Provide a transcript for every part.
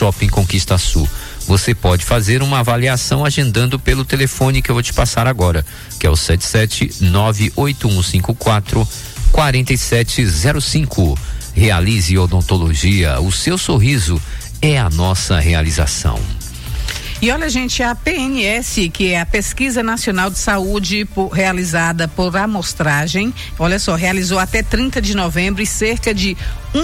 Top em Conquista Sul. Você pode fazer uma avaliação agendando pelo telefone que eu vou te passar agora, que é o 77981544705. Realize Odontologia, o seu sorriso é a nossa realização. E olha, gente, a PNS, que é a Pesquisa Nacional de Saúde realizada por amostragem, olha só, realizou até 30 de novembro e cerca de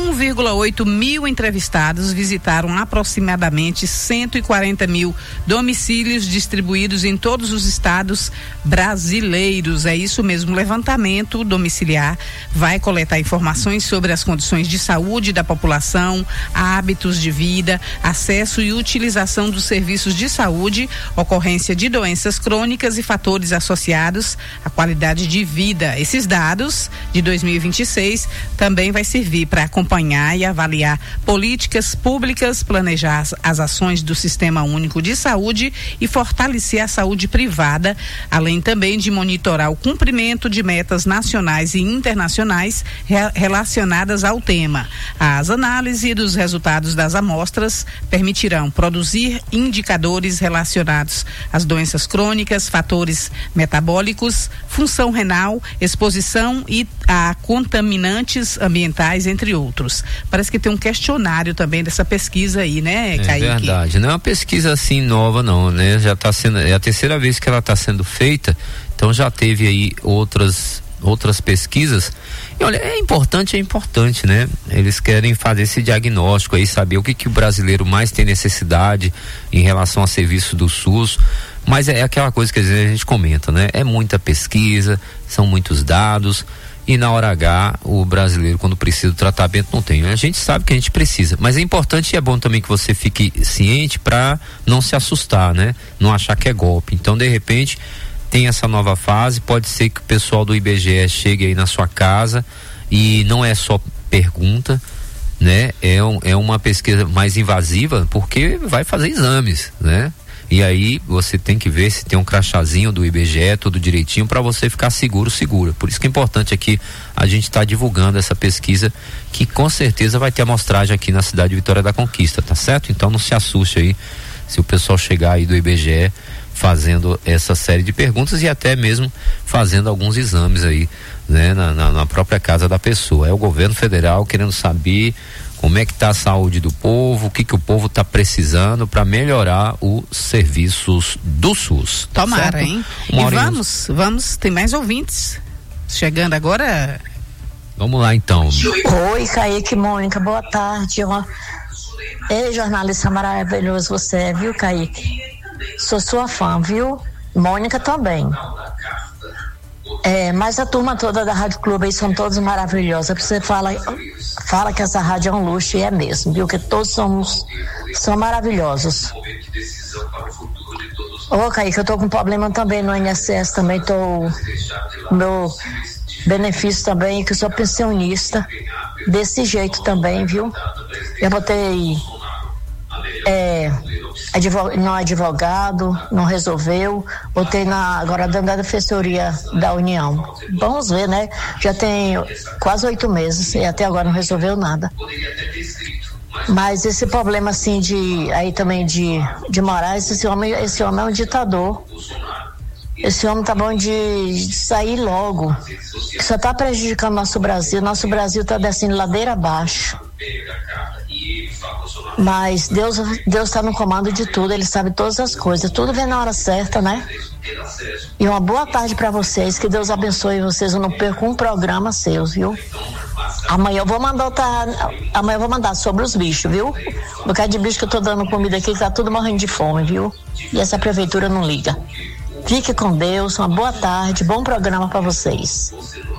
1,8 mil entrevistados visitaram aproximadamente 140 mil domicílios distribuídos em todos os estados brasileiros. É isso mesmo, levantamento domiciliar vai coletar informações sobre as condições de saúde da população, hábitos de vida, acesso e utilização dos serviços de saúde, ocorrência de doenças crônicas e fatores associados à qualidade de vida. Esses dados de 2026 também vai servir para acompanhar e avaliar políticas públicas, planejar as ações do Sistema Único de Saúde e fortalecer a saúde privada, além também de monitorar o cumprimento de metas nacionais e internacionais relacionadas ao tema. As análises dos resultados das amostras permitirão produzir indicadores relacionados às doenças crônicas, fatores metabólicos, função renal, exposição e a contaminantes ambientais, entre outros. Parece que tem um questionário também dessa pesquisa aí, né, Kaique? É verdade, não é uma pesquisa assim nova não, né? Já está sendo, é a terceira vez que ela está sendo feita, então já teve aí outras pesquisas. E olha, é importante, né? Eles querem fazer esse diagnóstico aí, saber o que o brasileiro mais tem necessidade em relação a serviço do SUS. Mas é aquela coisa que às vezes a gente comenta, né? É muita pesquisa, são muitos dados. E na hora H, o brasileiro, quando precisa do tratamento, não tem. A gente sabe que a gente precisa, mas é importante e é bom também que você fique ciente para não se assustar, né? Não achar que é golpe. Então, de repente, tem essa nova fase, pode ser que o pessoal do IBGE chegue aí na sua casa e não é só pergunta, né? É uma pesquisa mais invasiva, porque vai fazer exames, né? E aí você tem que ver se tem um crachazinho do IBGE, tudo direitinho, para você ficar segura. Por isso que é importante aqui a gente estar divulgando essa pesquisa, que com certeza vai ter amostragem aqui na cidade de Vitória da Conquista, tá certo? Então não se assuste aí se o pessoal chegar aí do IBGE fazendo essa série de perguntas e até mesmo fazendo alguns exames aí, né, na própria casa da pessoa. É o governo federal querendo saber como é que está a saúde do povo, o que o povo está precisando para melhorar os serviços do SUS. Tomara, certo? hein? E vamos, tem mais ouvintes chegando agora. Vamos lá então. Oi, Kaique, Mônica, boa tarde. Ei, jornalista maravilhoso você é, viu, Kaique? Sou sua fã, viu? Mônica também. Mas a turma toda da Rádio Clube aí são todos maravilhosos. Você fala que essa rádio é um luxo, e é mesmo, viu? Que todos são maravilhosos. Ô, Kaique, eu tô com problema também no INSS, também meu benefício também, que eu sou pensionista, desse jeito também, viu? Eu botei não advogado, não resolveu, botei agora dentro da defensoria da União. Vamos ver, né? Já tem quase 8 meses e até agora não resolveu nada. Mas esse problema assim aí também de Moraes, esse homem é um ditador. Esse homem tá bom de sair logo, que só tá prejudicando nosso Brasil tá descendo ladeira abaixo. Mas Deus está no comando de tudo, Ele sabe todas as coisas, tudo vem na hora certa, né? E uma boa tarde para vocês, que Deus abençoe vocês, eu não perco um programa seus, viu? Amanhã eu vou mandar sobre os bichos, viu? Um bocado de bicho que eu tô dando comida aqui, que tá tudo morrendo de fome, viu? E essa prefeitura não liga. Fique com Deus, uma boa tarde, bom programa para vocês.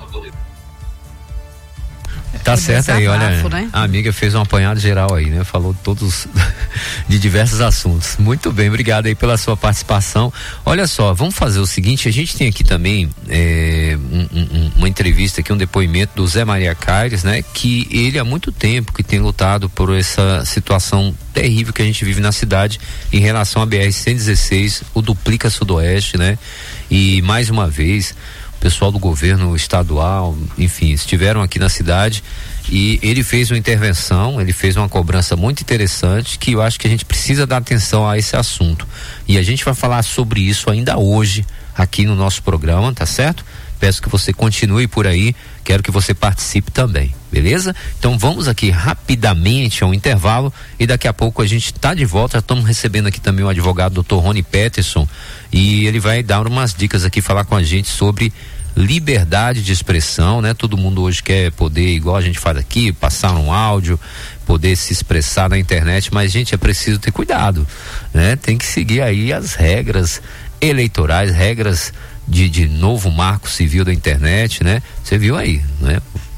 Tá certo aí, olha, né? A amiga fez um apanhado geral aí, né? Falou todos de diversos assuntos. Muito bem, obrigado aí pela sua participação. Olha só, vamos fazer o seguinte, a gente tem aqui também uma entrevista aqui, um depoimento do Zé Maria Caires, né? Que ele há muito tempo que tem lutado por essa situação terrível que a gente vive na cidade em relação à BR-116, o Duplica Sudoeste, né? E mais uma vez pessoal do governo estadual, enfim, estiveram aqui na cidade e ele fez uma intervenção, ele fez uma cobrança muito interessante que eu acho que a gente precisa dar atenção a esse assunto. E a gente vai falar sobre isso ainda hoje aqui no nosso programa, tá certo? Peço que você continue por aí, quero que você participe também, beleza? Então vamos aqui rapidamente ao intervalo e daqui a pouco a gente tá de volta. Já estamos recebendo aqui também o advogado Dr. Rony Peterson e ele vai dar umas dicas aqui, falar com a gente sobre liberdade de expressão, né? Todo mundo hoje quer poder, igual a gente faz aqui, passar um áudio, poder se expressar na internet, mas gente, é preciso ter cuidado, né? Tem que seguir aí as regras eleitorais, regras de novo marco civil da internet, né? Você viu aí, né?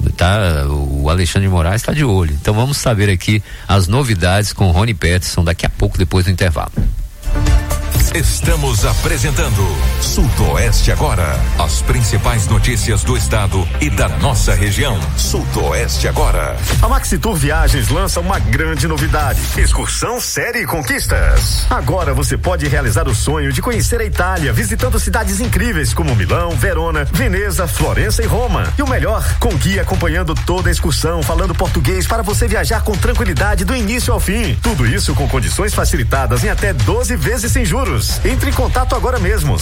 O Alexandre de Moraes está de olho. Então vamos saber aqui as novidades com o Rony Peterson daqui a pouco, depois do intervalo. Estamos apresentando Sudoeste Agora. As principais notícias do estado e da nossa região. Sudoeste Agora. A Maxitur Viagens lança uma grande novidade: excursão série conquistas. Agora você pode realizar o sonho de conhecer a Itália, visitando cidades incríveis como Milão, Verona, Veneza, Florença e Roma. E o melhor, com guia acompanhando toda a excursão, falando português para você viajar com tranquilidade do início ao fim. Tudo isso com condições facilitadas em até 12 vezes sem juros. Entre em contato agora mesmo,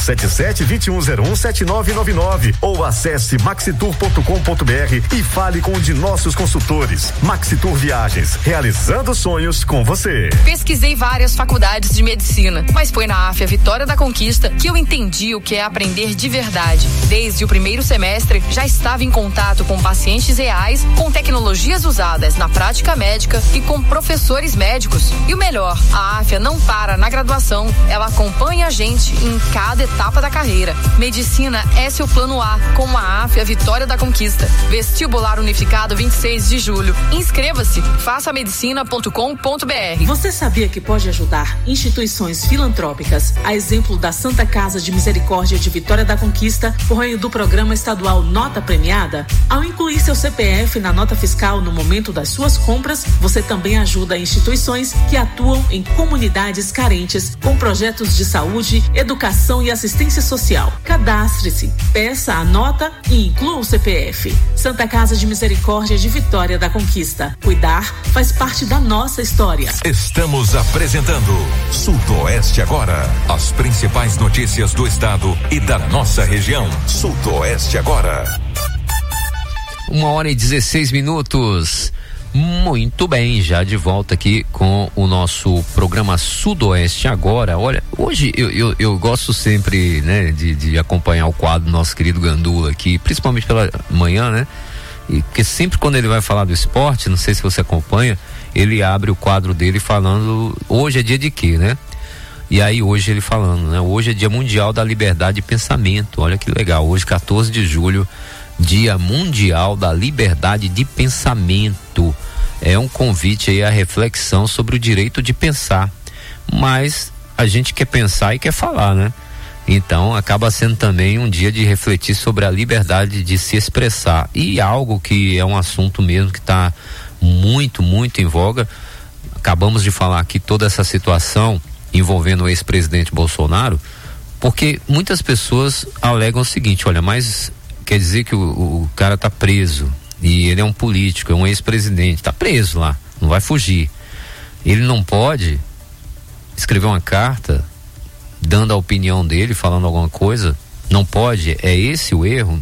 77-2101-7999 ou acesse maxitur.com.br e fale com um de nossos consultores. Maxitur Viagens, realizando sonhos com você. Pesquisei várias faculdades de medicina, mas foi na AFIA Vitória da Conquista que eu entendi o que é aprender de verdade. Desde o primeiro semestre, já estava em contato com pacientes reais, com tecnologias usadas na prática médica e com professores médicos. E o melhor, a AFIA não para na graduação, ela acompanha a gente em cada etapa da carreira. Medicina é seu plano A, com a AFIA Vitória da Conquista. Vestibular Unificado 26 de julho. Inscreva-se, façamedicina.com.br. Você sabia que pode ajudar instituições filantrópicas, a exemplo da Santa Casa de Misericórdia de Vitória da Conquista, por meio do programa estadual Nota Premiada? Ao incluir seu CPF na nota fiscal no momento das suas compras, você também ajuda instituições que atuam em comunidades carentes com projetos de saúde, educação e assistência social. Cadastre-se, peça a nota e inclua o CPF. Santa Casa de Misericórdia de Vitória da Conquista. Cuidar faz parte da nossa história. Estamos apresentando Sudoeste Agora. As principais notícias do estado e da nossa região. Sudoeste Agora. 1h16. Muito bem, já de volta aqui com o nosso programa Sudoeste Agora. Olha, hoje eu gosto sempre, né, de acompanhar o quadro do nosso querido Gandula aqui, principalmente pela manhã, né? E porque sempre quando ele vai falar do esporte, não sei se você acompanha, ele abre o quadro dele falando, hoje é dia de quê, né? E aí hoje ele falando, né? Hoje é Dia Mundial da Liberdade de Pensamento. Olha que legal, hoje 14 de julho, Dia Mundial da Liberdade de Pensamento. É um convite aí à reflexão sobre o direito de pensar, mas a gente quer pensar e quer falar, né? Então acaba sendo também um dia de refletir sobre a liberdade de se expressar, e algo que é um assunto mesmo que está muito, muito em voga. Acabamos de falar aqui toda essa situação envolvendo o ex-presidente Bolsonaro, porque muitas pessoas alegam o seguinte: olha, mas quer dizer que o cara tá preso e ele é um político, é um ex-presidente, tá preso lá, não vai fugir. Ele não pode escrever uma carta dando a opinião dele, falando alguma coisa? Não pode? É esse o erro?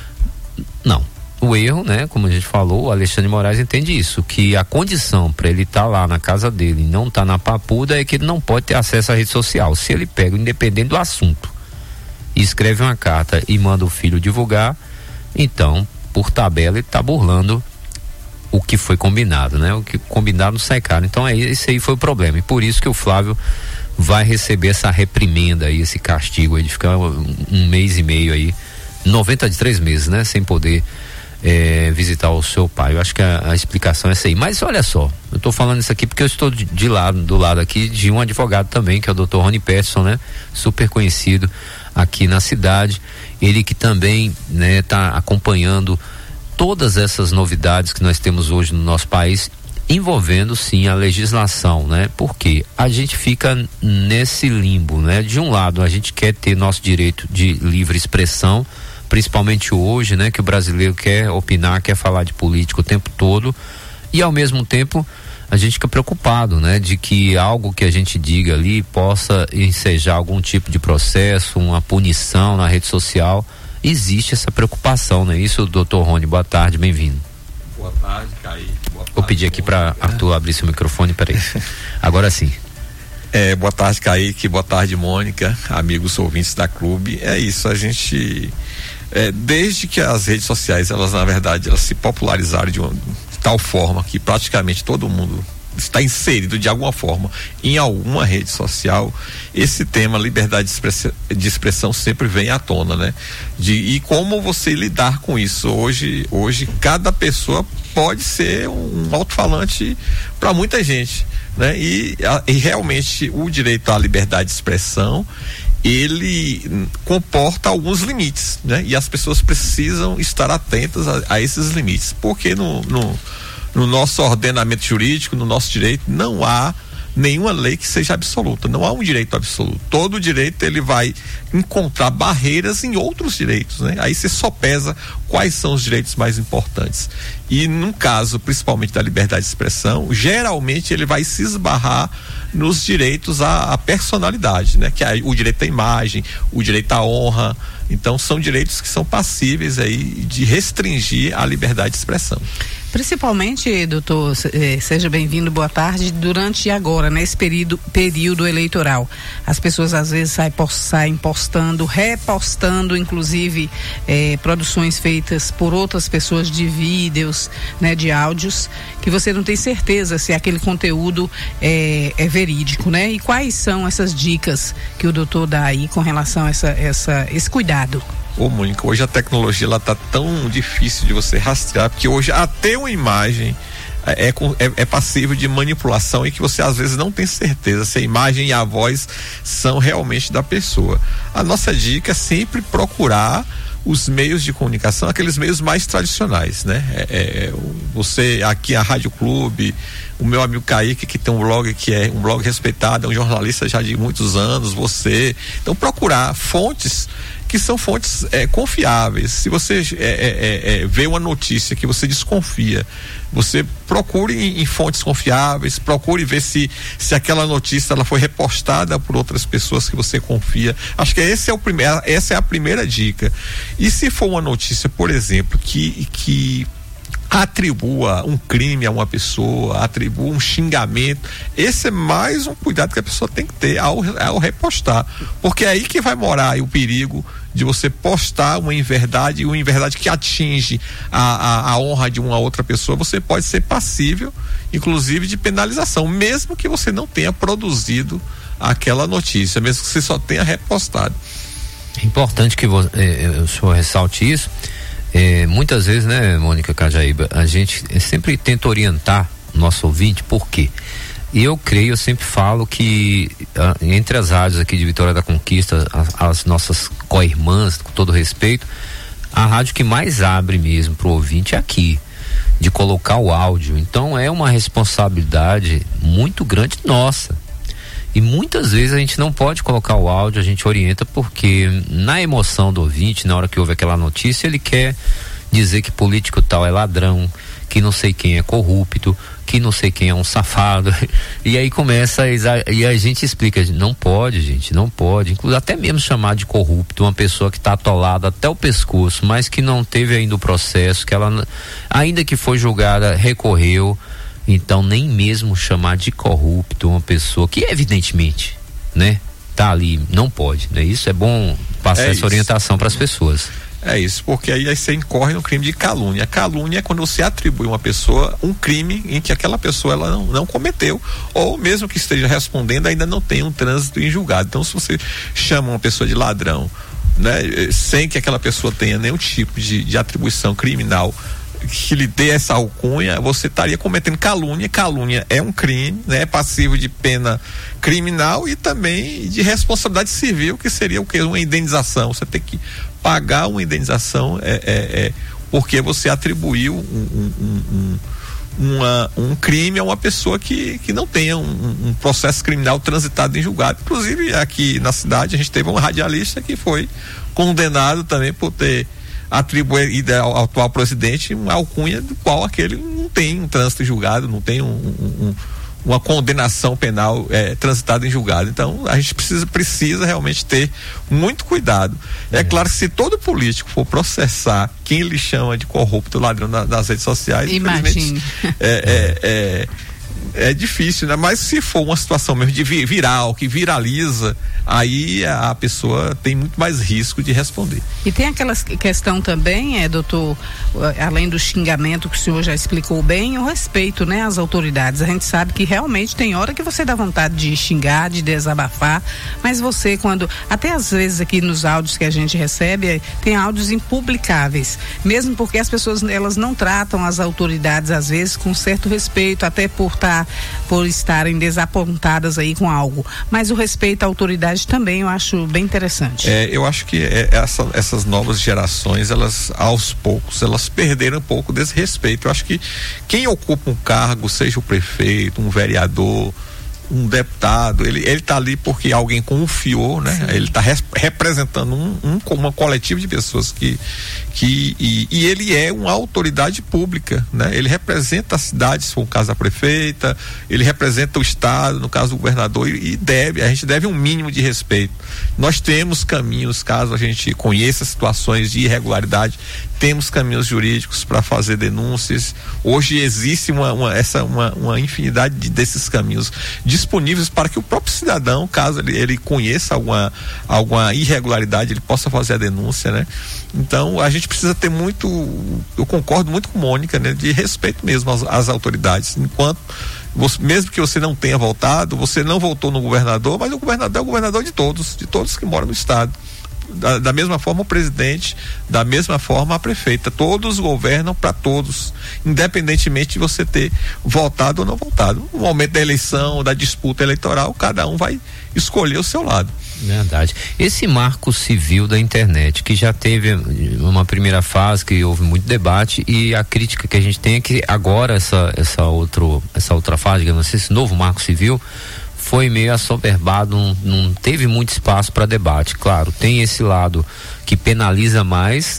Não. O erro, né, como a gente falou, o Alexandre de Moraes entende isso, que a condição para ele estar lá na casa dele e não estar na papuda é que ele não pode ter acesso à rede social. Se ele pega, independente do assunto, e escreve uma carta e manda o filho divulgar, então, por tabela, ele está burlando o que foi combinado, né? O que combinado não sai caro. Então, esse aí foi o problema. E por isso que o Flávio vai receber essa reprimenda aí, esse castigo aí de ficar um mês e meio aí, 93 meses, né? Sem poder visitar o seu pai. Eu acho que a explicação é essa aí. Mas olha só, eu tô falando isso aqui porque eu estou do lado aqui de um advogado também, que é o Dr. Rony Peterson, né? Super conhecido aqui na cidade. Ele que também, né, tá acompanhando todas essas novidades que nós temos hoje no nosso país, envolvendo sim a legislação, né? Porque a gente fica nesse limbo, né? De um lado, a gente quer ter nosso direito de livre expressão, principalmente hoje, né, que o brasileiro quer opinar, quer falar de política o tempo todo, e ao mesmo tempo a gente fica preocupado, né, de que algo que a gente diga ali possa ensejar algum tipo de processo, uma punição na rede social. Existe essa preocupação, né? Isso, doutor Rony, boa tarde, bem-vindo. Boa tarde, Caí. Vou pedir aqui para Arthur abrir seu microfone, peraí. Agora sim. Boa tarde, Kaique, boa tarde, Mônica, amigos ouvintes da Clube. É isso, a gente, desde que as redes sociais, elas na verdade, elas se popularizaram de tal forma que praticamente todo mundo está inserido de alguma forma em alguma rede social, esse tema liberdade de expressão sempre vem à tona, né? E como você lidar com isso? Hoje cada pessoa pode ser um alto-falante para muita gente, né? E realmente o direito à liberdade de expressão, ele comporta alguns limites, né? E as pessoas precisam estar atentas a esses limites, porque no nosso ordenamento jurídico, no nosso direito, não há nenhuma lei que seja absoluta, não há um direito absoluto. Todo direito ele vai encontrar barreiras em outros direitos, né? Aí você só pesa quais são os direitos mais importantes. E num caso, principalmente da liberdade de expressão, geralmente ele vai se esbarrar nos direitos à personalidade, né? Que é o direito à imagem, o direito à honra. Então são direitos que são passíveis aí de restringir a liberdade de expressão. Principalmente, doutor, seja bem-vindo, boa tarde, durante agora, nesse período eleitoral. As pessoas às vezes saem postando, repostando, inclusive produções feitas por outras pessoas de vídeos, né, de áudios, que você não tem certeza se aquele conteúdo é verídico, né? E quais são essas dicas que o doutor dá aí com relação a esse cuidado? Mônica, hoje a tecnologia ela tá tão difícil de você rastrear, porque hoje até uma imagem é passível de manipulação e que você às vezes não tem certeza se a imagem e a voz são realmente da pessoa. A nossa dica é sempre procurar os meios de comunicação, aqueles meios mais tradicionais, né? Você aqui, a Rádio Clube, o meu amigo Kaique, que tem um blog que é um blog respeitado, é um jornalista já de muitos anos, você. Então procurar fontes que são fontes confiáveis. Se você vê uma notícia que você desconfia, você procure em fontes confiáveis, procure ver se aquela notícia ela foi repostada por outras pessoas que você confia. Acho que essa é a primeira dica. E se for uma notícia, por exemplo, que atribua um crime a uma pessoa, atribua um xingamento, esse é mais um cuidado que a pessoa tem que ter ao repostar, porque é aí que vai morar o perigo de você postar uma inverdade que atinge a honra de uma outra pessoa. Você pode ser passível, inclusive, de penalização, mesmo que você não tenha produzido aquela notícia, mesmo que você só tenha repostado. É importante que o senhor ressalte isso. Muitas vezes, né, Mônica Cajaíba, a gente sempre tenta orientar o nosso ouvinte. Por quê? Eu sempre falo que entre as rádios aqui de Vitória da Conquista, as nossas co-irmãs, com todo respeito, a rádio que mais abre mesmo pro ouvinte é aqui, de colocar o áudio. Então é uma responsabilidade muito grande nossa. E muitas vezes a gente não pode colocar o áudio, a gente orienta porque na emoção do ouvinte, na hora que ouve aquela notícia, ele quer dizer que político tal é ladrão, que não sei quem é corrupto, que não sei quem é um safado. E aí começa e a gente explica, não pode, gente, não pode, inclusive até mesmo chamar de corrupto uma pessoa que está atolada até o pescoço, mas que não teve ainda o processo, que ela, ainda que foi julgada, recorreu. Então nem mesmo chamar de corrupto uma pessoa que evidentemente, né, tá ali, não pode, né? Isso é bom passar essa orientação para as pessoas. É isso, porque aí você incorre no crime de calúnia. A calúnia é quando você atribui a uma pessoa um crime em que aquela pessoa ela não cometeu, ou mesmo que esteja respondendo ainda não tem um trânsito em julgado. Então se você chama uma pessoa de ladrão, né, sem que aquela pessoa tenha nenhum tipo de atribuição criminal que lhe dê essa alcunha, você estaria cometendo calúnia. Calúnia é um crime, né? É passivo de pena criminal e também de responsabilidade civil, que seria o quê? Uma indenização. Você tem que pagar uma indenização porque você atribuiu um crime a uma pessoa que não tenha um processo criminal transitado em julgado. Inclusive aqui na cidade a gente teve um radialista que foi condenado também por ter atribuído ao atual presidente uma alcunha do qual aquele não tem um trânsito em julgado, não tem uma condenação penal transitada em julgado. Então a gente precisa realmente ter muito cuidado. É claro que se todo político for processar quem ele chama de corrupto, ladrão nas redes sociais, imagine, é difícil, né? Mas se for uma situação mesmo de viral, que viraliza, aí a pessoa tem muito mais risco de responder. E tem aquela questão também, doutor, além do xingamento que o senhor já explicou bem, o respeito, né, às autoridades. A gente sabe que realmente tem hora que você dá vontade de xingar, de desabafar, mas você até às vezes aqui nos áudios que a gente recebe, tem áudios impublicáveis, mesmo porque as pessoas, elas não tratam as autoridades às vezes com certo respeito, até por estarem desapontadas aí com algo, mas o respeito à autoridade também eu acho bem interessante. Eu acho que essas novas gerações, elas aos poucos, elas perderam um pouco desse respeito. Eu acho que quem ocupa um cargo, seja o prefeito, um vereador, um deputado, ele tá ali porque alguém confiou, né? Sim. Ele tá representando uma coletiva de pessoas e ele é uma autoridade pública, né? Ele representa a cidade, se for o caso da prefeita, ele representa o estado, no caso do governador, e a gente deve um mínimo de respeito. Nós temos caminhos, caso a gente conheça situações de irregularidade, temos caminhos jurídicos para fazer denúncias. Hoje existe uma infinidade desses caminhos disponíveis para que o próprio cidadão, caso ele conheça alguma irregularidade, ele possa fazer a denúncia, né? Então a gente precisa ter eu concordo muito com Mônica, né? De respeito mesmo às autoridades, enquanto mesmo que você não tenha votado, você não votou no governador, mas o governador é o governador de todos que moram no estado. Da mesma forma o presidente, da mesma forma a prefeita, todos governam para todos, independentemente de você ter votado ou não votado. No momento da eleição, da disputa eleitoral, cada um vai escolher o seu lado. Verdade. Esse marco civil da internet, que já teve uma primeira fase, que houve muito debate, e a crítica que a gente tem é que agora essa outra fase, digamos assim, esse novo marco civil foi meio assoberbado, não teve muito espaço para debate. Claro, tem esse lado que penaliza mais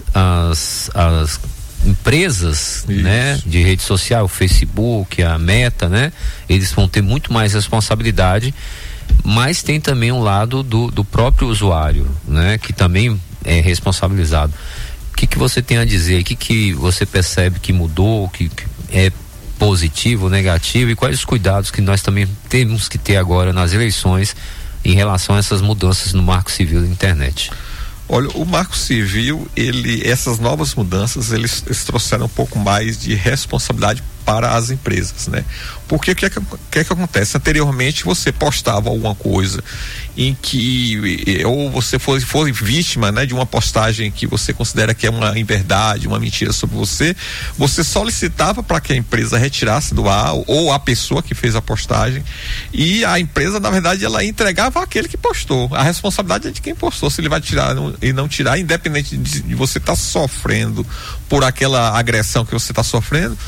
as empresas, né, de rede social, o Facebook, a Meta, né? Eles vão ter muito mais responsabilidade, mas tem também um lado do próprio usuário, né, que também é responsabilizado. O que você tem a dizer? O que você percebe que mudou, que é positivo, negativo, e quais os cuidados que nós também temos que ter agora nas eleições em relação a essas mudanças no Marco Civil da internet? Olha, o Marco Civil, essas novas mudanças, eles trouxeram um pouco mais de responsabilidade para as empresas, né? Porque o que é que acontece? Anteriormente você postava alguma coisa em que ou você foi vítima, né, de uma postagem que você considera que é uma inverdade, uma mentira sobre você solicitava para que a empresa retirasse do ar, ou a pessoa que fez a postagem, e a empresa, na verdade, ela entregava àquele que postou. A responsabilidade é de quem postou, se ele vai tirar e não tirar, independente de você estar sofrendo por aquela agressão que você está sofrendo,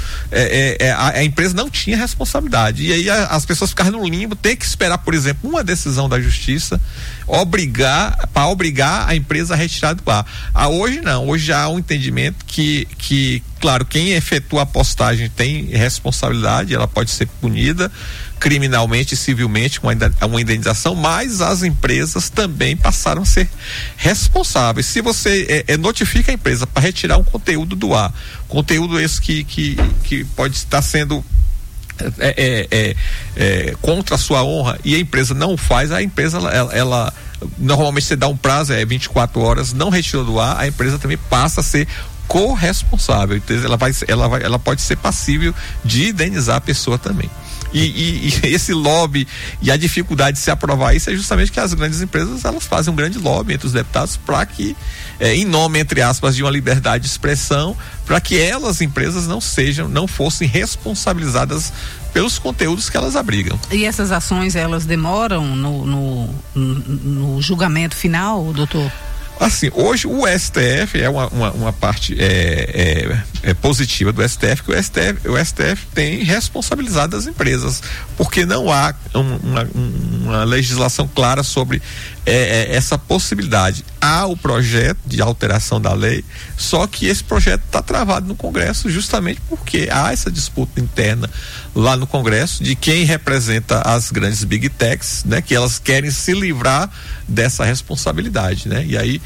a empresa não tinha responsabilidade. E aí as pessoas ficaram no limbo, ter que esperar, por exemplo, uma decisão da justiça para obrigar a empresa a retirar do ar. Hoje não, hoje já há um entendimento que, claro, quem efetua a postagem tem responsabilidade, ela pode ser punida criminalmente e civilmente com uma indenização, mas as empresas também passaram a ser responsáveis. Se você notifica a empresa para retirar um conteúdo do ar, conteúdo esse que pode estar sendo contra a sua honra, e a empresa não faz, a empresa ela normalmente você dá um prazo, 24 horas, não retirou do ar, a empresa também passa a ser corresponsável. Então ela pode ser passível de indenizar a pessoa também. E esse lobby e a dificuldade de se aprovar isso é justamente que as grandes empresas, elas fazem um grande lobby entre os deputados para que, em nome, entre aspas, de uma liberdade de expressão, para que elas, empresas, não fossem responsabilizadas pelos conteúdos que elas abrigam. E essas ações, elas demoram no julgamento final, doutor? Assim, hoje o STF é uma parte positiva do STF, que o STF tem responsabilizado as empresas, porque não há uma legislação clara sobre essa possibilidade. Há o projeto de alteração da lei, só que esse projeto está travado no Congresso justamente porque há essa disputa interna lá no Congresso de quem representa as grandes Big Techs, né? Que elas querem se livrar dessa responsabilidade, né? E aí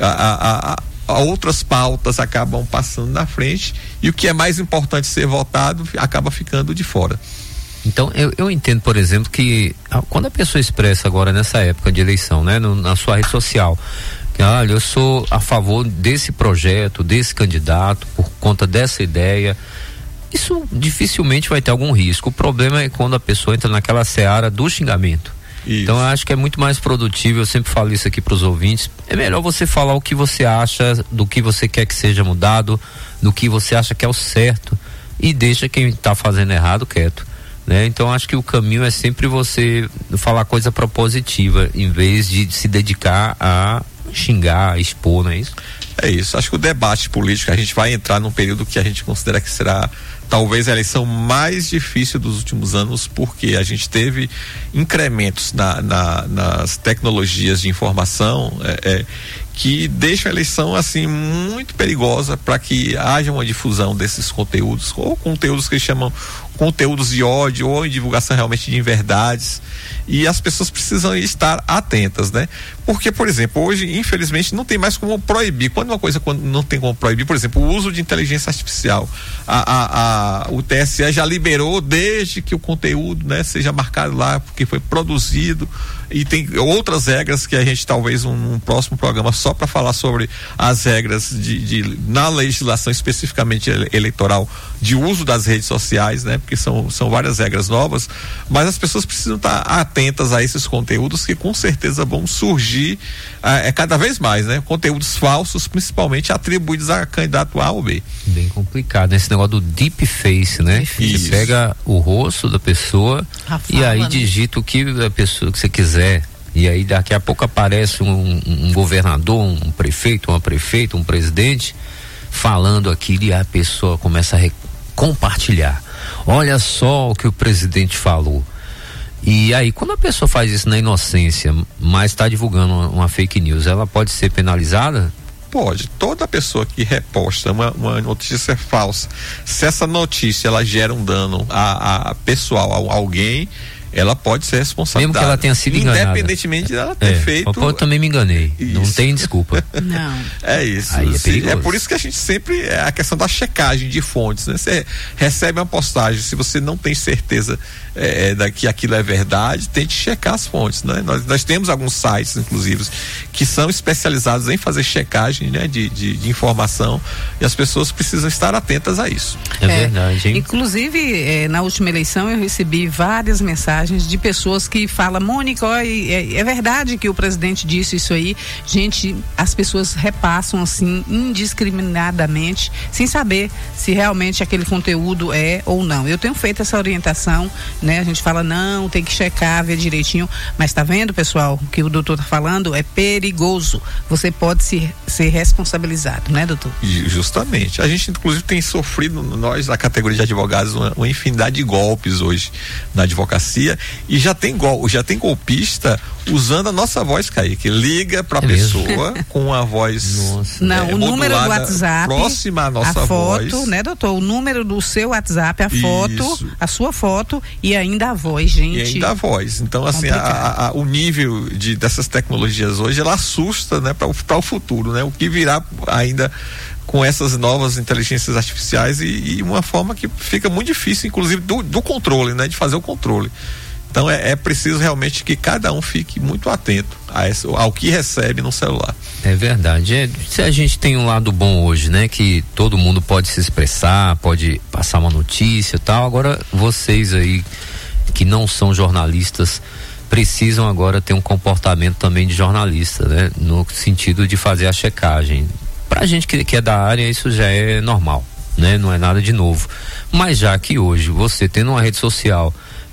outras pautas acabam passando na frente e o que é mais importante ser votado acaba ficando de fora. Então, eu entendo, por exemplo, que quando a pessoa expressa agora nessa época de eleição, né, na sua rede social, que olha, eu sou a favor desse projeto, desse candidato, por conta dessa ideia, isso dificilmente vai ter algum risco. O problema é quando a pessoa entra naquela seara do xingamento. Isso. Então, eu acho que é muito mais produtivo, eu sempre falo isso aqui para os ouvintes, é melhor você falar o que você acha, do que você quer que seja mudado, do que você acha que é o certo, e deixa quem está fazendo errado quieto. Né? Então acho que o caminho é sempre você falar coisa propositiva em vez de se dedicar a xingar, a expor, não é isso? É isso, acho que o debate político, a gente vai entrar num período que a gente considera que será talvez a eleição mais difícil dos últimos anos, porque a gente teve incrementos nas tecnologias de informação que deixam a eleição assim muito perigosa para que haja uma difusão desses conteúdos, ou conteúdos que eles chamam conteúdos de ódio, ou em divulgação realmente de inverdades, e as pessoas precisam estar atentas, né? Porque, por exemplo, hoje, infelizmente, não tem mais como proibir. Quando não tem como proibir, por exemplo, o uso de inteligência artificial, o TSE já liberou desde que o conteúdo, né, seja marcado lá porque foi produzido, e tem outras regras que a gente talvez um próximo programa só para falar sobre as regras na legislação especificamente eleitoral de uso das redes sociais, né? Porque são várias regras novas, mas as pessoas precisam estar atentas a esses conteúdos que com certeza vão surgir cada vez mais, né? Conteúdos falsos, principalmente atribuídos a candidato A ou B. Bem complicado, esse negócio do deep face, né? Você pega o rosto da pessoa e aí digita o que a pessoa que você quiser. E aí daqui a pouco aparece um governador, um prefeito, uma prefeita, um presidente falando aquilo e a pessoa começa a compartilhar. Olha só o que o presidente falou. E aí quando a pessoa faz isso na inocência, mas está divulgando uma fake news, ela pode ser penalizada? Pode. Toda pessoa que reposta uma notícia falsa, se essa notícia ela gera um dano a pessoal, a alguém, ela pode ser responsável. Mesmo que ela tenha sido enganada. Independentemente dela ter feito. Eu também me enganei. Isso. Não tem desculpa. Não. É isso. Aí é perigoso. É por isso que a gente sempre, a questão da checagem de fontes, né? Você recebe uma postagem, se você não tem certeza que aquilo é verdade, tente checar as fontes, né? Nós temos alguns sites, inclusive, que são especializados em fazer checagem, né? De informação, e as pessoas precisam estar atentas a isso. É verdade, hein? Inclusive, na última eleição eu recebi várias mensagens de pessoas que falam, Mônica, é verdade que o presidente disse isso aí. Gente, as pessoas repassam assim indiscriminadamente, sem saber se realmente aquele conteúdo é ou não. Eu tenho feito essa orientação, né? A gente fala, não, tem que checar, ver direitinho, mas tá vendo, pessoal, o que o doutor tá falando é perigoso. Você pode ser responsabilizado, né, doutor? Justamente. A gente, inclusive, tem sofrido, nós, a categoria de advogados, uma infinidade de golpes hoje na advocacia, e já tem golpista usando a nossa voz, Kaique, liga pra pessoa com a voz o número do WhatsApp próxima à nossa a foto, voz, né, doutor? O número do seu WhatsApp, a foto, a sua foto e ainda a voz, gente. E ainda a voz. Então, assim, o nível dessas tecnologias hoje, ela assusta, né, para o futuro, né? O que virá ainda com essas novas inteligências artificiais e uma forma que fica muito difícil, inclusive do controle, né? De fazer o controle. Então é preciso realmente que cada um fique muito atento ao que recebe no celular. É verdade. Se a gente tem um lado bom hoje, né? Que todo mundo pode se expressar, pode passar uma notícia e tal. Agora vocês aí que não são jornalistas precisam agora ter um comportamento também de jornalista, né? No sentido de fazer a checagem. Pra gente que é da área, isso já é normal, né? Não é nada de novo. Mas já que hoje você tendo uma rede social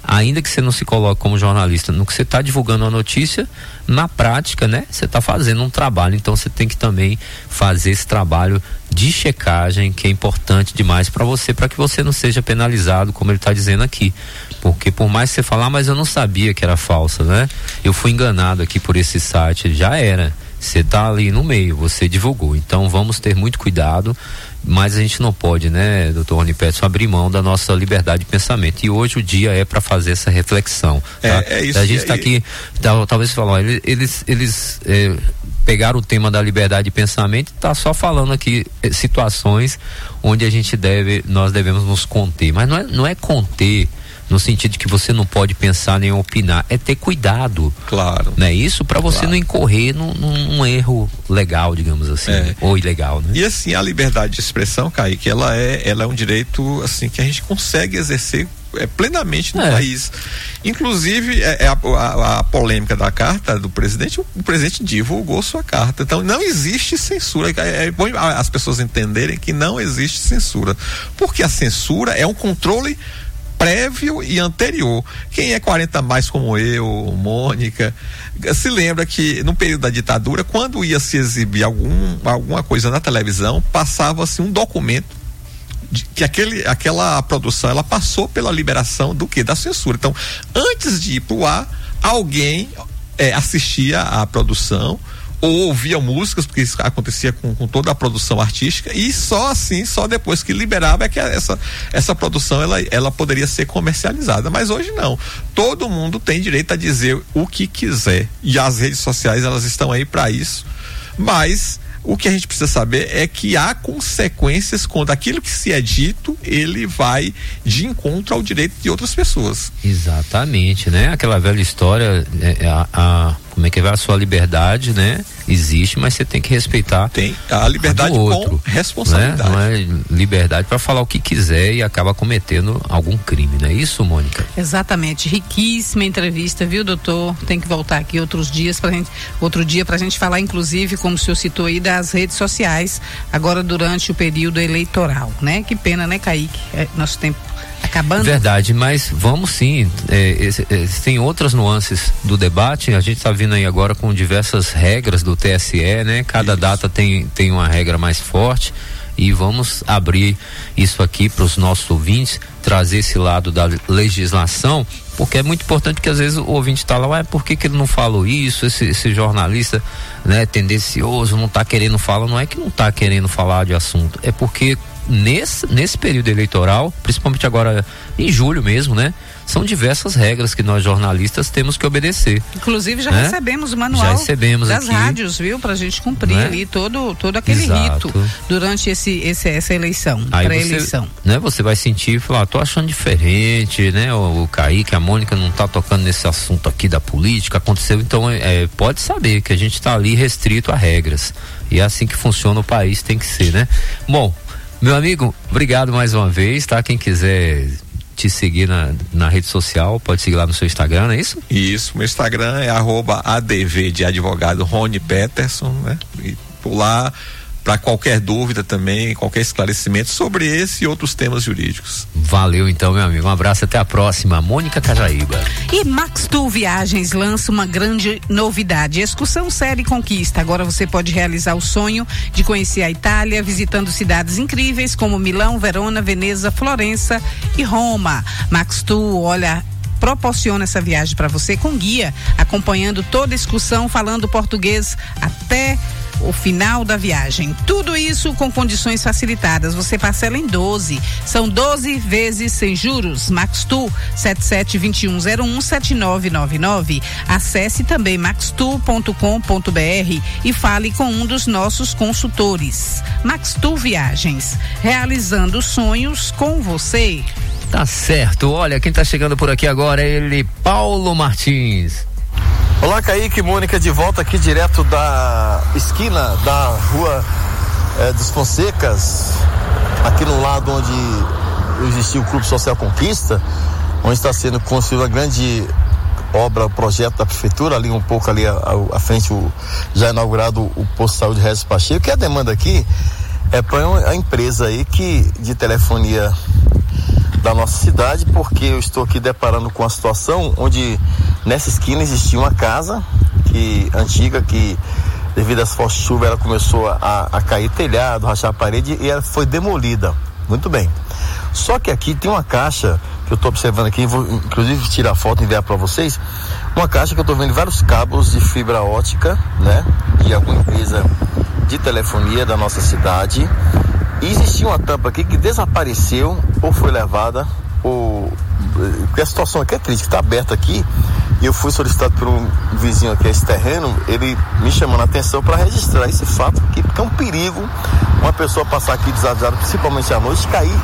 ainda que você não se coloque como jornalista, no que você está divulgando a notícia, na prática, né, você está fazendo um trabalho, então você tem que também fazer esse trabalho de checagem, que é importante demais para você, para que você não seja penalizado, como ele está dizendo aqui, porque por mais que você falar, mas eu não sabia que era falsa, né, eu fui enganado aqui por esse site, já era, você está ali no meio, você divulgou, então vamos ter muito cuidado, mas a gente não pode, né, doutor Rony Peterson, abrir mão da nossa liberdade de pensamento, e hoje o dia é para fazer essa reflexão, tá? É isso. A gente está aqui, talvez você falou, eles pegaram o tema da liberdade de pensamento e tá só falando aqui situações onde nós devemos nos conter, mas não é conter no sentido de que você não pode pensar nem opinar, é ter cuidado. Claro. Né? Isso para você não incorrer num erro legal, digamos assim, ou ilegal, né? E assim, a liberdade de expressão, Kaique, ela é um direito, assim, que a gente consegue exercer plenamente no país. Inclusive, a polêmica da carta do presidente, o presidente divulgou sua carta. Então, não existe censura. É bom as pessoas entenderem que não existe censura. Porque a censura é um controle prévio e anterior. Quem é 40 mais como eu, Mônica, se lembra que no período da ditadura, quando ia se exibir alguma coisa na televisão, passava-se um documento que aquela produção, ela passou pela liberação da censura. Então, antes de ir pro ar, alguém assistia à produção ou ouvia músicas, porque isso acontecia com toda a produção artística, e só depois que liberava é que essa produção ela poderia ser comercializada. Mas hoje não. Todo mundo tem direito a dizer o que quiser, e as redes sociais, elas estão aí para isso. Mas o que a gente precisa saber é que há consequências quando aquilo que se é dito, ele vai de encontro ao direito de outras pessoas. Exatamente, né? Aquela velha história, como é que vai a sua liberdade, né? Existe, mas você tem que respeitar. Tem a liberdade com responsabilidade. Né? Não é liberdade para falar o que quiser e acaba cometendo algum crime, não é isso, Mônica? Exatamente, riquíssima entrevista, viu, doutor? Tem que voltar aqui outro dia pra gente falar, inclusive, como o senhor citou aí, das redes sociais, agora durante o período eleitoral, né? Que pena, né, Kaique? Nosso tempo acabando. Verdade, mas vamos sim, tem outras nuances do debate, a gente está vindo aí agora com diversas regras do TSE, né? Cada data tem uma regra mais forte, e vamos abrir isso aqui para os nossos ouvintes, trazer esse lado da legislação, porque é muito importante que às vezes o ouvinte está lá, por que ele não falou isso, esse jornalista, né, tendencioso, não está querendo falar, não é que não está querendo falar de assunto, é porque nesse período eleitoral, principalmente agora em julho mesmo, né? São diversas regras que nós jornalistas temos que obedecer. Inclusive já recebemos o manual das rádios, viu? Pra gente cumprir ali todo aquele rito durante essa eleição, pré-eleição. Você vai sentir e falar, tô achando diferente, né? O Kaique, a Mônica não tá tocando nesse assunto aqui da política, aconteceu, então pode saber que a gente tá ali restrito a regras. E é assim que funciona o país, tem que ser, né? Bom, meu amigo, obrigado mais uma vez, tá? Quem quiser te seguir na rede social, pode seguir lá no seu Instagram, não é isso? Isso, meu Instagram é @adv de advogado Rony Peterson, né? E por lá, para qualquer dúvida também, qualquer esclarecimento sobre esse e outros temas jurídicos. Valeu então, meu amigo, um abraço, até a próxima. Mônica Cajaíba. E Max Tour Viagens lança uma grande novidade, excursão série conquista. Agora você pode realizar o sonho de conhecer a Itália, visitando cidades incríveis como Milão, Verona, Veneza, Florença e Roma. Max Tour, proporciona essa viagem para você com guia, acompanhando toda a excursão, falando português até o final da viagem. Tudo isso com condições facilitadas. Você parcela em 12. São 12 vezes sem juros. Max Tour 7721017999. Acesse também maxtour.com.br e fale com um dos nossos consultores. Max Tour Viagens, realizando sonhos com você. Tá certo. Olha, quem tá chegando por aqui agora é ele, Paulo Martins. Olá, Kaique, Mônica, de volta aqui direto da esquina da rua dos Fonsecas, aqui no lado onde existia o Clube Social Conquista, onde está sendo construída a grande obra, projeto da prefeitura, ali um pouco ali à frente, já inaugurado o posto de saúde Regis Pacheco, que a demanda aqui é para a empresa aí de telefonia da nossa cidade, porque eu estou aqui deparando com a situação onde nessa esquina existia uma casa antiga que, devido às fortes chuvas, ela começou a cair telhado, rachar a parede e ela foi demolida. Muito bem. Só que aqui tem uma caixa que eu estou observando aqui, vou inclusive tirar foto e enviar para vocês. Uma caixa que eu estou vendo vários cabos de fibra ótica, né? De alguma empresa de telefonia da nossa cidade. E existia uma tampa aqui que desapareceu ou foi levada, porque a situação aqui é crítica, está aberta aqui. E eu fui solicitado por um vizinho aqui a esse terreno, ele me chamando a atenção para registrar esse fato aqui, porque é um perigo uma pessoa passar aqui desavisada, principalmente à noite, cair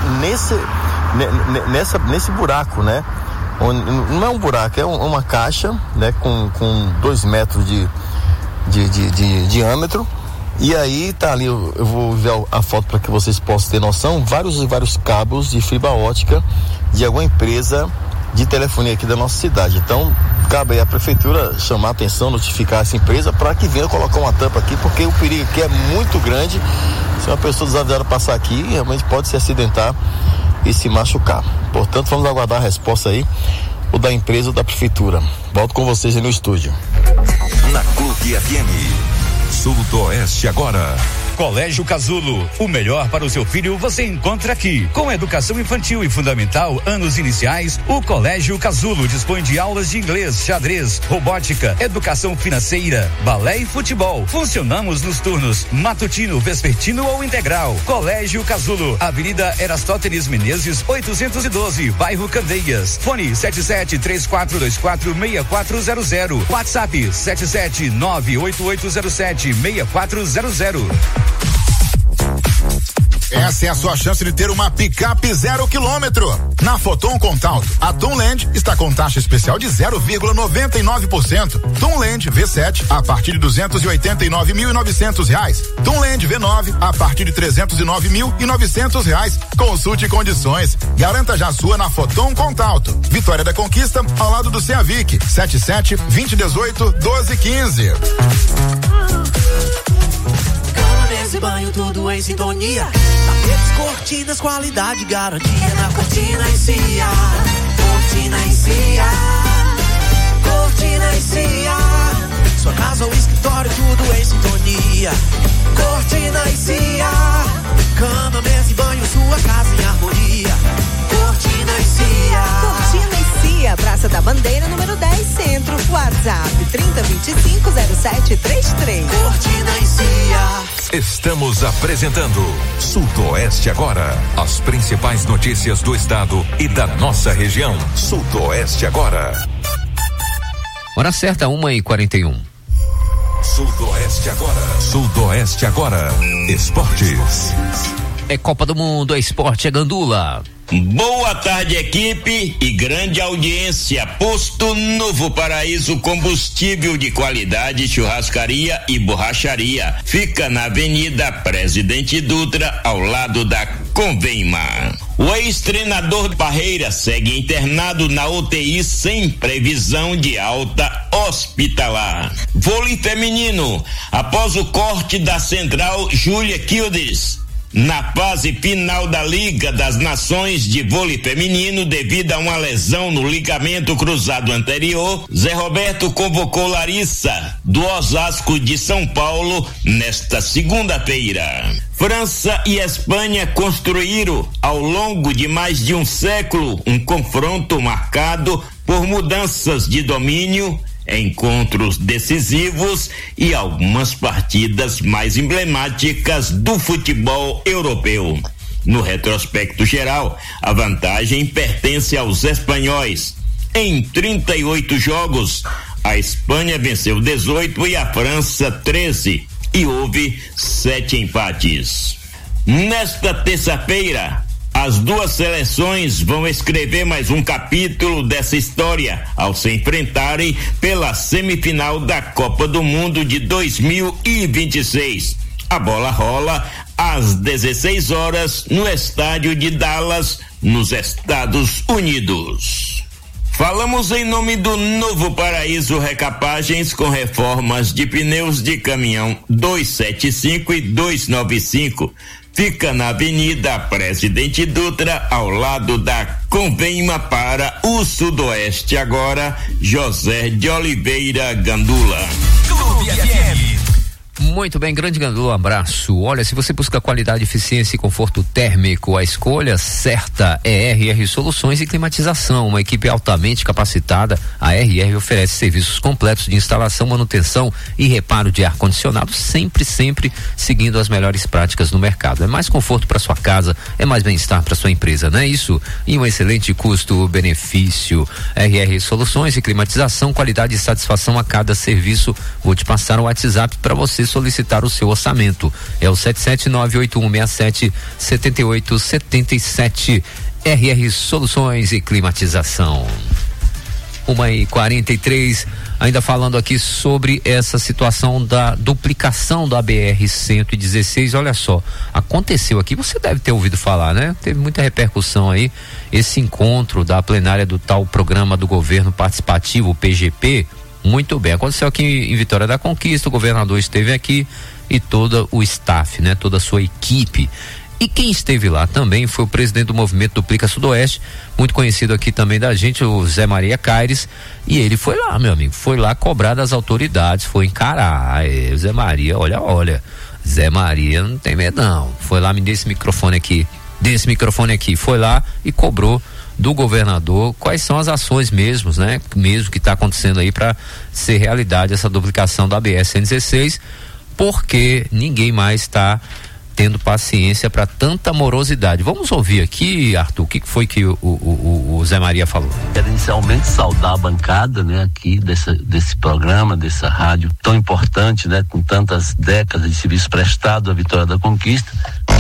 nesse buraco, né? Não é um buraco, é uma caixa, né? Com 2 metros de diâmetro. E aí tá ali, eu vou enviar a foto para que vocês possam ter noção, vários cabos de fibra ótica de alguma empresa de telefonia aqui da nossa cidade. Então, cabe aí a prefeitura chamar a atenção, notificar essa empresa para que venha colocar uma tampa aqui, porque o perigo aqui é muito grande. Se uma pessoa desavisada passar aqui, realmente pode se acidentar e se machucar. Portanto, vamos aguardar a resposta aí, ou da empresa ou da prefeitura. Volto com vocês aí no estúdio. Na Clube FM. Sudoeste agora. Colégio Casulo, o melhor para o seu filho você encontra aqui. Com educação infantil e fundamental, anos iniciais, o Colégio Casulo dispõe de aulas de inglês, xadrez, robótica, educação financeira, balé e futebol. Funcionamos nos turnos matutino, vespertino ou integral. Colégio Casulo, Avenida Erastótenes Menezes, 812, bairro Candeias. Fone 7734246400. WhatsApp 77988076400. Essa é a sua chance de ter uma picape 0 km. Na Foton Contaut, a Tunland está com taxa especial de 0,99%. Tunland V7 a partir de R$289.900. Tunland V9 a partir de R$309.900. Consulte condições. Garanta já a sua na Foton Contaut. Vitória da Conquista, ao lado do Ceavic. 77-2018-1215. Mesa e banho, tudo em sintonia. Tapetes, cortinas, qualidade, garantia. Na Cortina e Cia. Cortina e Cia. Cortina e Cia. Sua casa ou escritório, tudo em sintonia. Cortina e Cia. Cama, mesa e banho, sua casa em harmonia. Cortina e Cia. Cortina e Cia, Praça da Bandeira, número 10, Centro. WhatsApp 3025-0733. Cortina e Cia. Estamos apresentando Sudoeste agora. As principais notícias do estado e da nossa região. Sudoeste agora. Hora certa, 1h41. Sudoeste agora. Sudoeste agora. Esportes. É Copa do Mundo, é esporte, é Gandula. Boa tarde, equipe e grande audiência. Posto Novo Paraíso, combustível de qualidade, churrascaria e borracharia. Fica na Avenida Presidente Dutra, ao lado da Convenma. O ex-treinador Parreira segue internado na UTI sem previsão de alta hospitalar. Vôlei feminino, após o corte da central Júlia Kildes, na fase final da Liga das Nações de Vôlei Feminino, devido a uma lesão no ligamento cruzado anterior, Zé Roberto convocou Larissa, do Osasco de São Paulo, nesta segunda-feira. França e Espanha construíram, ao longo de mais de um século, um confronto marcado por mudanças de domínio, encontros decisivos e algumas partidas mais emblemáticas do futebol europeu. No retrospecto geral, a vantagem pertence aos espanhóis. Em 38 jogos, a Espanha venceu 18 e a França 13, e houve 7 empates. Nesta terça-feira, as duas seleções vão escrever mais um capítulo dessa história ao se enfrentarem pela semifinal da Copa do Mundo de 2026. A bola rola às 16 horas no estádio de Dallas, nos Estados Unidos. Falamos em nome do Novo Paraíso Recapagens, com reformas de pneus de caminhão 275 e 295. Fica na Avenida Presidente Dutra, ao lado da Convenma, para o Sudoeste. Agora, José de Oliveira Gandula. Clube FM. Muito bem, grande Gandula, um abraço. Olha, se você busca qualidade, eficiência e conforto térmico, a escolha certa é RR Soluções e Climatização, uma equipe altamente capacitada. A RR oferece serviços completos de instalação, manutenção e reparo de ar-condicionado, sempre seguindo as melhores práticas no mercado. É mais conforto para sua casa, é mais bem-estar para sua empresa, não é isso? E um excelente custo-benefício. RR Soluções e Climatização, qualidade e satisfação a cada serviço. Vou te passar o WhatsApp para você solicitar o seu orçamento. É o 77981677877. RR Soluções e Climatização. 1h43, ainda falando aqui sobre essa situação da duplicação da BR-116. Olha só, aconteceu aqui, você deve ter ouvido falar, né? Teve muita repercussão aí, esse encontro da plenária do tal programa do governo participativo, PGP. Muito bem, aconteceu aqui em Vitória da Conquista, o governador esteve aqui e todo o staff, né? Toda a sua equipe. E quem esteve lá também foi o presidente do movimento Duplica Sudoeste, muito conhecido aqui também da gente, o Zé Maria Caires, e ele foi lá, meu amigo, foi lá cobrar das autoridades, foi encarar. Zé Maria, olha, Zé Maria não tem medo não, foi lá, me dê esse microfone aqui, foi lá e cobrou do governador quais são as ações mesmo, né? Mesmo que está acontecendo aí para ser realidade essa duplicação da BR-116, porque ninguém mais está tendo paciência para tanta morosidade. Vamos ouvir aqui, Arthur, o que foi que o Zé Maria falou? Quero inicialmente saudar a bancada, né, aqui desse programa, dessa rádio tão importante, né, com tantas décadas de serviço prestado à Vitória da Conquista,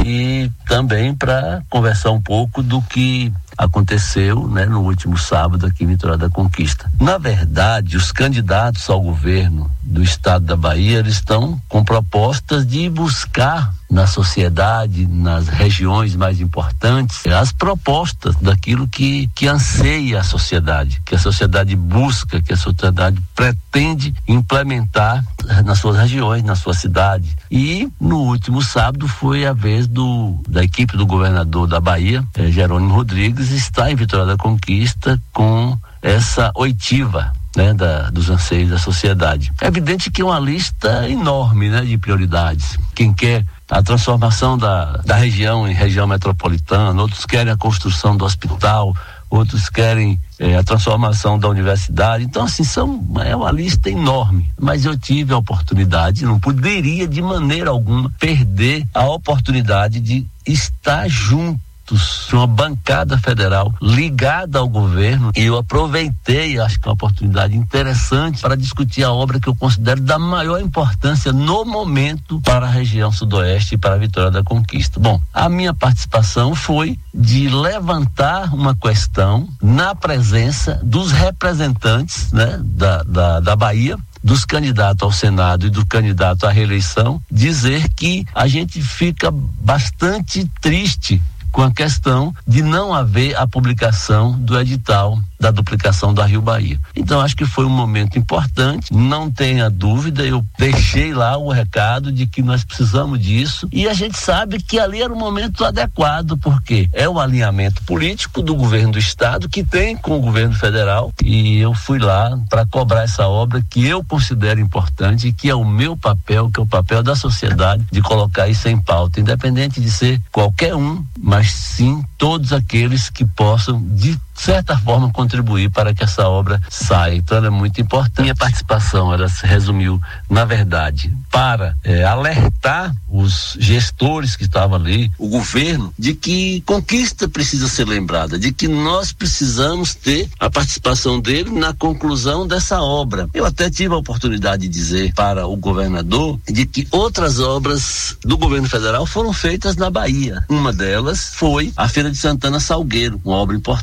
e também para conversar um pouco do que aconteceu, né, no último sábado aqui em Vitória da Conquista. Na verdade, os candidatos ao governo do estado da Bahia, eles estão com propostas de buscar na sociedade, nas regiões mais importantes, as propostas daquilo que anseia a sociedade, que a sociedade busca, que a sociedade pretende implementar nas suas regiões, na sua cidade. E no último sábado foi a vez da equipe do governador da Bahia, Jerônimo Rodrigues, está em Vitória da Conquista com essa oitiva, né, dos anseios da sociedade. É evidente que é uma lista enorme, né, de prioridades. Quem quer a transformação da região em região metropolitana, outros querem a construção do hospital, outros querem a transformação da universidade. Então, assim, é uma lista enorme. Mas eu tive a oportunidade, não poderia de maneira alguma perder a oportunidade de estar junto de uma bancada federal ligada ao governo, e eu aproveitei, acho que é uma oportunidade interessante para discutir a obra que eu considero da maior importância no momento para a região sudoeste e para a Vitória da Conquista. Bom, a minha participação foi de levantar uma questão na presença dos representantes, né, da Bahia, dos candidatos ao Senado e do candidato à reeleição, dizer que a gente fica bastante triste com a questão de não haver a publicação do edital da duplicação da Rio Bahia. Então, acho que foi um momento importante, não tenha dúvida, eu deixei lá o recado de que nós precisamos disso, e a gente sabe que ali era o momento adequado, porque é o alinhamento político do governo do estado que tem com o governo federal, e eu fui lá para cobrar essa obra que eu considero importante e que é o meu papel, que é o papel da sociedade, de colocar isso em pauta, independente de ser qualquer um, mas sim todos aqueles que possam, de certa forma, contribuir para que essa obra saia. Então, ela é muito importante. Minha participação, ela se resumiu, na verdade, para alertar os gestores que estavam ali, o governo, de que Conquista precisa ser lembrada, de que nós precisamos ter a participação dele na conclusão dessa obra. Eu até tive a oportunidade de dizer para o governador de que outras obras do governo federal foram feitas na Bahia. Uma delas foi a Feira de Santana Salgueiro, uma obra importante.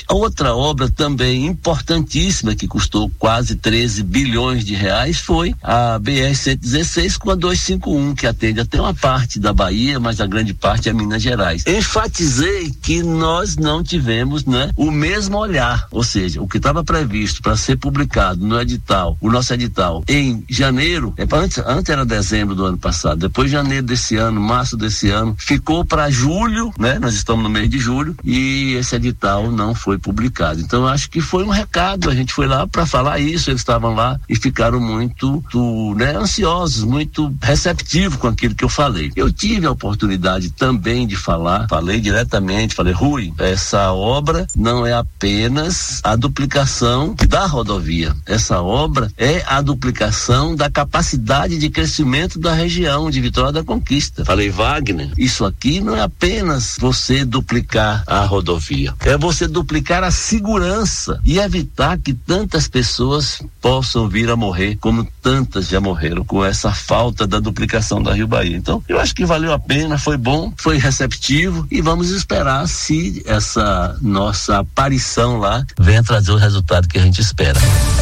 Outra obra também importantíssima que custou quase 13 bilhões de reais foi a BR-116 com a 251, que atende até uma parte da Bahia, mas a grande parte é Minas Gerais. Enfatizei que nós não tivemos, né, o mesmo olhar, ou seja, o que estava previsto para ser publicado no edital, o nosso edital, em janeiro, antes era dezembro do ano passado, depois janeiro desse ano, março desse ano, ficou para julho, né? Nós estamos no mês de julho e esse edital não foi publicado. Então eu acho que foi um recado, a gente foi lá para falar isso, eles estavam lá e ficaram muito, né, ansiosos, muito receptivos com aquilo que eu falei. Eu tive a oportunidade também de falei diretamente, falei, Rui, essa obra não é apenas a duplicação da rodovia, essa obra é a duplicação da capacidade de crescimento da região de Vitória da Conquista. Falei, Wagner, isso aqui não é apenas você duplicar a rodovia, é você duplicar a segurança e evitar que tantas pessoas possam vir a morrer como tantas já morreram com essa falta da duplicação da Rio Bahia. Então, eu acho que valeu a pena, foi bom, foi receptivo e vamos esperar se essa nossa aparição lá venha trazer o resultado que a gente espera.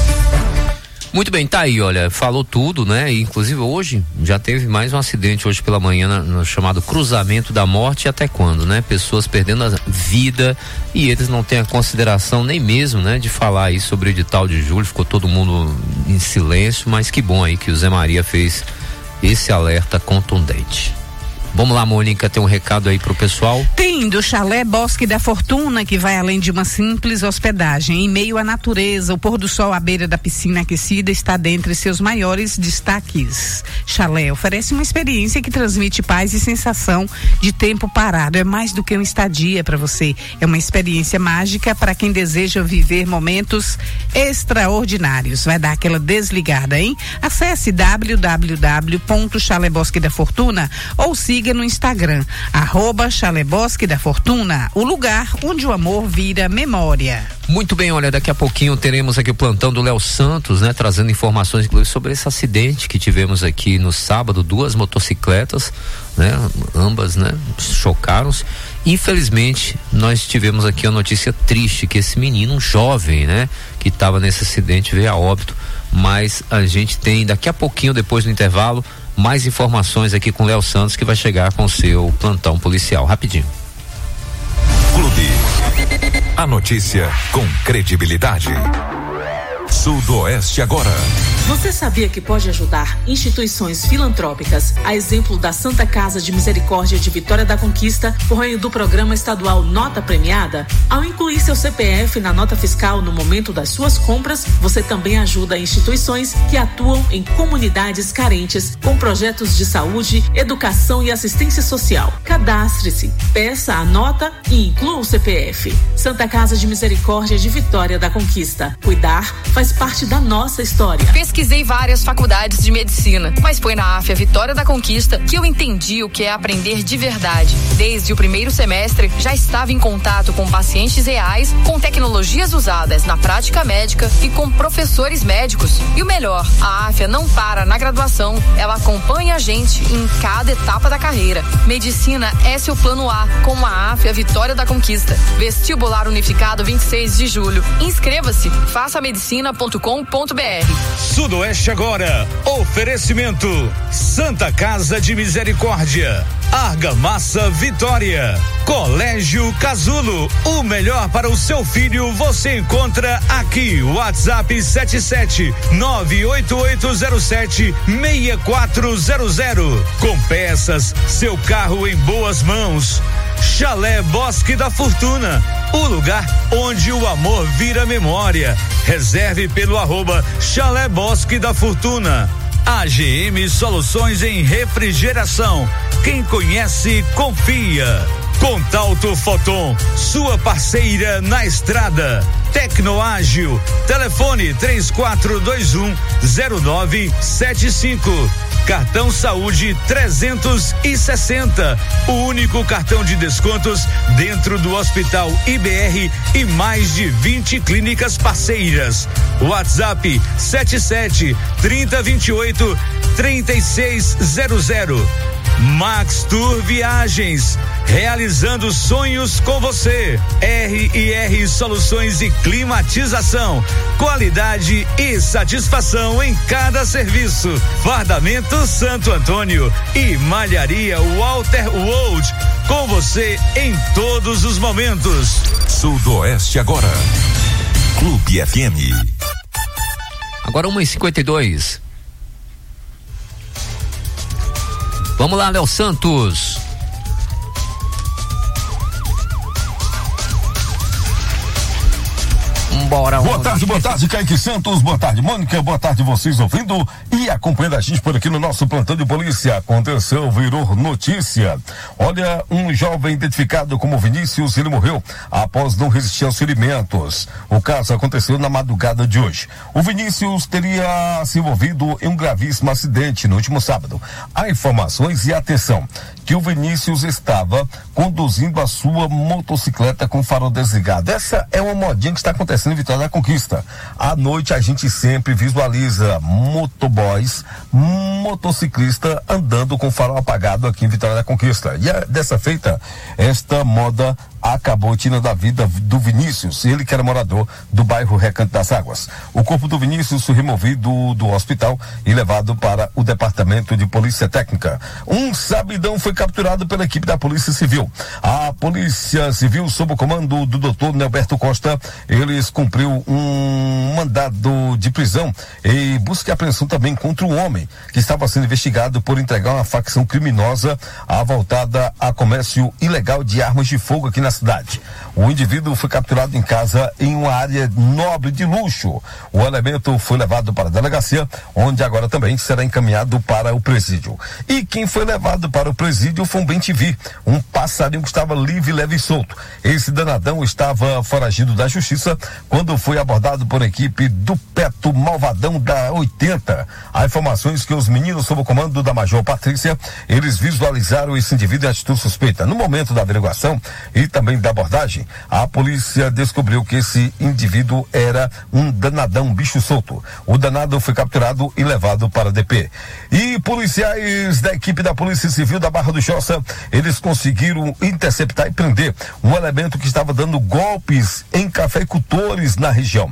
Muito bem, tá aí, olha, falou tudo, né? Inclusive hoje já teve mais um acidente hoje pela manhã no chamado cruzamento da morte, até quando, né? Pessoas perdendo a vida e eles não têm a consideração nem mesmo, né? De falar aí sobre o edital de julho, ficou todo mundo em silêncio, mas que bom aí que o Zé Maria fez esse alerta contundente. Vamos lá, Mônica, tem um recado aí pro pessoal? Tem, do Chalé Bosque da Fortuna, que vai além de uma simples hospedagem. Em meio à natureza, o pôr do sol à beira da piscina aquecida está dentre seus maiores destaques. Chalé oferece uma experiência que transmite paz e sensação de tempo parado. É mais do que uma estadia para você. É uma experiência mágica para quem deseja viver momentos extraordinários. Vai dar aquela desligada, hein? Acesse www.chalébosque da Fortuna ou siga no Instagram, @Chalébosque da Fortuna, o lugar onde o amor vira memória. Muito bem, olha, daqui a pouquinho teremos aqui o plantão do Léo Santos, né? Trazendo informações, inclusive, sobre esse acidente que tivemos aqui no sábado, 2 motocicletas, né? Ambas, né? Chocaram-se. Infelizmente, nós tivemos aqui a notícia triste, que esse menino, um jovem, né? Que estava nesse acidente, veio a óbito, mas a gente tem, daqui a pouquinho, depois do intervalo, mais informações aqui com o Léo Santos, que vai chegar com o seu plantão policial. Rapidinho. Clube. A notícia com credibilidade. Sudoeste agora. Você sabia que pode ajudar instituições filantrópicas, a exemplo da Santa Casa de Misericórdia de Vitória da Conquista, por meio do programa estadual Nota Premiada? Ao incluir seu CPF na nota fiscal no momento das suas compras, você também ajuda instituições que atuam em comunidades carentes com projetos de saúde, educação e assistência social. Cadastre-se, peça a nota e inclua o CPF. Santa Casa de Misericórdia de Vitória da Conquista. Cuidar faz parte da nossa história. Pesquisei várias faculdades de medicina, mas foi na AFIA Vitória da Conquista que eu entendi o que é aprender de verdade. Desde o primeiro semestre, já estava em contato com pacientes reais, com tecnologias usadas na prática médica e com professores médicos. E o melhor, a AFIA não para na graduação, ela acompanha a gente em cada etapa da carreira. Medicina é seu plano A, com a AFIA Vitória da Conquista. Vestibular Unificado 26 de julho. Inscreva-se, faça medicina.com.br. Sudoeste agora, oferecimento Santa Casa de Misericórdia, Argamassa Vitória, Colégio Casulo, o melhor para o seu filho você encontra aqui. WhatsApp 77-98807-6400. Com peças, seu carro em boas mãos. Chalé Bosque da Fortuna, o lugar onde o amor vira memória. Reserve pelo @Chalé Bosque da Fortuna. AGM Soluções em Refrigeração. Quem conhece, confia. Contalto Foton, sua parceira na estrada. Tecnoágil, telefone 3421-0975. Cartão Saúde 360, o único cartão de descontos dentro do Hospital IBR e mais de 20 clínicas parceiras. WhatsApp 77-3028 3600. Max Tour Viagens, realizando sonhos com você. R&R Soluções e Climatização, qualidade e satisfação em cada serviço. Fardamento Santo Antônio e Malharia Walter Wold, com você em todos os momentos. Sudoeste agora. Clube FM. Agora 1h52. Vamos lá, Léo Santos. Bora. Boa tarde, Kaique Santos, boa tarde, Mônica, boa tarde vocês ouvindo e acompanhando a gente por aqui no nosso plantão de polícia. Aconteceu, virou notícia. Olha, um jovem identificado como Vinícius, ele morreu após não resistir aos ferimentos. O caso aconteceu na madrugada de hoje. O Vinícius teria se envolvido em um gravíssimo acidente no último sábado. Há informações e atenção que o Vinícius estava conduzindo a sua motocicleta com o farol desligado. Essa é uma modinha que está acontecendo em Vitória da Conquista. À noite a gente sempre visualiza motoboys, motociclista andando com o farol apagado aqui em Vitória da Conquista. E dessa feita, esta moda acabou tirando a vida do Vinícius, ele que era morador do bairro Recanto das Águas. O corpo do Vinícius foi removido do hospital e levado para o departamento de polícia técnica. Um sabidão foi capturado pela equipe da Polícia Civil. A Polícia Civil, sob o comando do Dr. Nelberto Costa, eles cumpriu um mandado de prisão e busca e apreensão também contra um homem que estava sendo investigado por entregar uma facção criminosa voltada a comércio ilegal de armas de fogo aqui na cidade. O indivíduo foi capturado em casa em uma área nobre de luxo. O elemento foi levado para a delegacia, onde agora também será encaminhado para o presídio. E quem foi levado para o presídio foi um bem-te-vi, um passarinho que estava livre, leve e solto. Esse danadão estava foragido da justiça quando foi abordado por equipe do Peto Malvadão da 80. Há informações que os meninos, sob o comando da Major Patrícia, eles visualizaram esse indivíduo em atitude suspeita. No momento da averiguação e também da abordagem, a polícia descobriu que esse indivíduo era um danadão, um bicho solto. O danado foi capturado e levado para a DP. E policiais da equipe da Polícia Civil da Barra do Choça, eles conseguiram interceptar e prender um elemento que estava dando golpes em cafeicultores na região.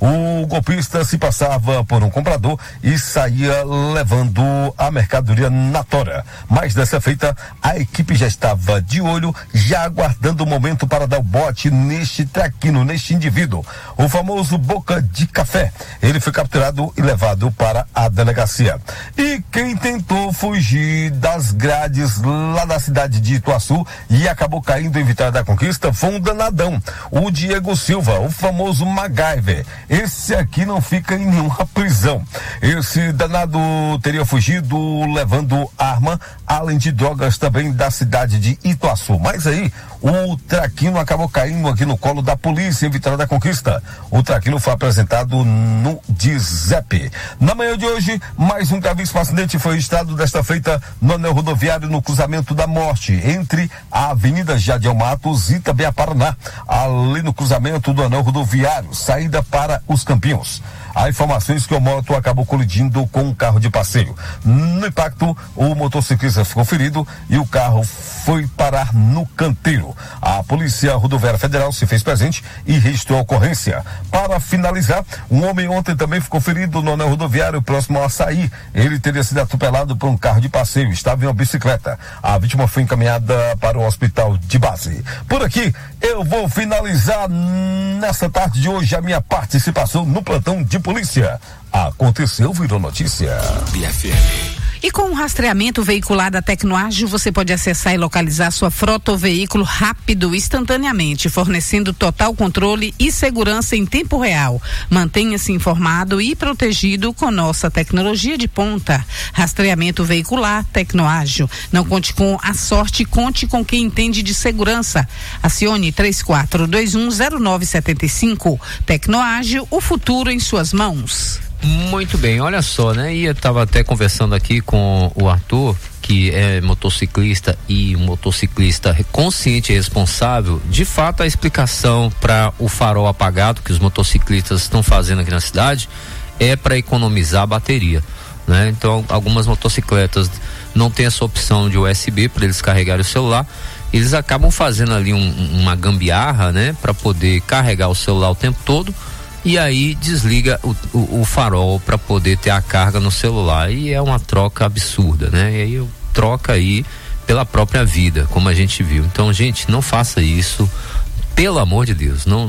O golpista se passava por um comprador e saía levando a mercadoria na tora. Mas dessa feita, a equipe já estava de olho, já aguardando o momento para dar o bote neste traquino, neste indivíduo, o famoso Boca de Café. Ele foi capturado e levado para a delegacia. E quem tentou fugir das grades lá da cidade de Ituaçu e acabou caindo em Vitória da Conquista foi um danadão, o Diego Silva, o famoso MacGyver. Esse aqui não fica em nenhuma prisão. Esse danado teria fugido levando arma, além de drogas também da cidade de Ituaçu. Mas aí o traquino acabou caindo aqui no colo da polícia em Vitória da Conquista. O traquino foi apresentado no DIZEP. Na manhã de hoje, mais um gravíssimo acidente foi registrado desta feita no anel rodoviário no cruzamento da Morte, entre a Avenida Jadiel Matos e também a Paraná, ali no cruzamento do anel rodoviário, saída para os Campinhos. Há informações que o moto acabou colidindo com um carro de passeio. No impacto, o motociclista ficou ferido e o carro foi parar no canteiro. A Polícia Rodoviária Federal se fez presente e registrou a ocorrência. Para finalizar, um homem ontem também ficou ferido no anel rodoviário próximo ao Açaí. Ele teria sido atropelado por um carro de passeio, estava em uma bicicleta. A vítima foi encaminhada para o hospital de base. Por aqui, eu vou finalizar nessa tarde de hoje a minha participação no plantão de polícia. Aconteceu, virou notícia. BFM. E com o rastreamento veicular da Tecnoágil, você pode acessar e localizar sua frota ou veículo rápido e instantaneamente, fornecendo total controle e segurança em tempo real. Mantenha-se informado e protegido com nossa tecnologia de ponta. Rastreamento veicular Tecnoágil. Não conte com a sorte, conte com quem entende de segurança. Acione 34210975. Tecnoágil, o futuro em suas mãos. Muito bem, olha só, né? E eu estava até conversando aqui com o Arthur, que é motociclista e um motociclista consciente e responsável. De fato, a explicação para o farol apagado que os motociclistas estão fazendo aqui na cidade é para economizar a bateria. né? Então algumas motocicletas não tem essa opção de USB para eles carregarem o celular. Eles acabam fazendo ali uma gambiarra, né, para poder carregar o celular o tempo todo, e aí desliga o farol para poder ter a carga no celular, e é uma troca absurda, né? E aí troca aí pela própria vida, como a gente viu. Então, gente, não faça isso, pelo amor de Deus, não